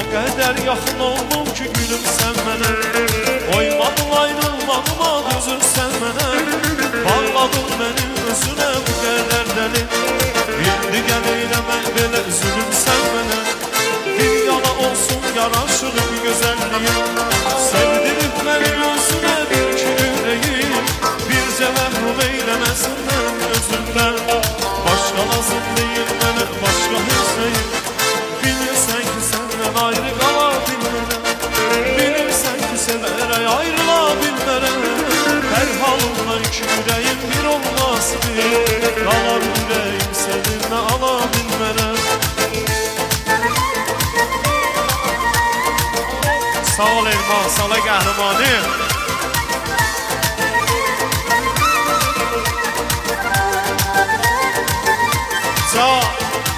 kadar yaxın oldum ki gülüm sen mənə. Oymadın ayrılmağıma dözür sen mənə. Bağladın məni özünə bu qədər dəli. İndi gəl eyləmə belə üzülüm sen mənə. Bir yana olsun yaraşır bir gözəlliyin. Sevdirib məni özünə bir ki ürəyim. Bir cəvəhrub eyləməsin mən özümdən. Başqa lazım deyil mənə başqa hüseyin. Bilirsən ki səndən ayrı qala bilmərəm. Bilirsən ki sevərək ayrıla bilmərəm. Hər halımda iki ürəyim bir olmaz bir. Qalar ürəyim səninlə ala bilmərəm. Sağ ol Elman, sağ ol qəhrəmanım. Sağ ol.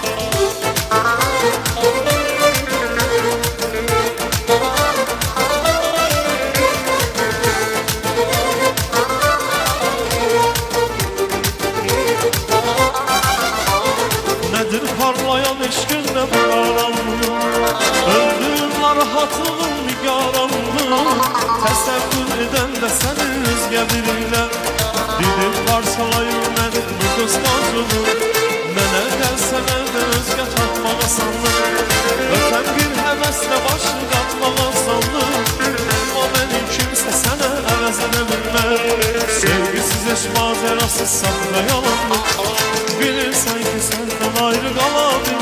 Nədir parlayan eşqinlə bu qaranlıq? Öldüyüm narahatlığım nigaranlıq. Təsəvvür edən də səni özgə birilə. Didib parçalayır məni bu qısqancılıq. Mənə gəlsənə də özgə tapmaq asanlıq. Ötən bir həvəslə başı qatmaq asanlıq. Amma mənim kimsə sənə əvəz edə bilmər. Sevgisiz eşq macərasız safra yalanlıq. Bilirsən ki səndən ayrı qala bilmər.